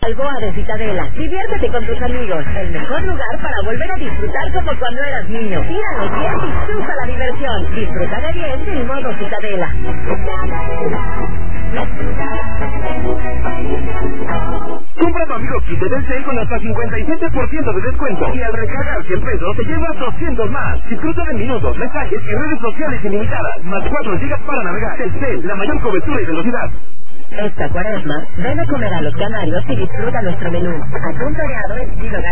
Balboa de Citadela. Diviértete con tus amigos. El mejor lugar para volver a disfrutar como cuando eras niño. Tíralo bien y chupa la diversión. Disfruta de bien en modo Citadela. Compra tu amigo kit de Telcel con hasta 57% de descuento. Y al recargar 100 pesos te llevas 200 más. Disfruta de minutos, mensajes y redes sociales ilimitadas. Más 4 gigas para navegar. Telcel, la mayor cobertura y velocidad. Esta Cuaresma, ven a comer a Los Canarios y disfruta nuestro menú. Atún toreado estilo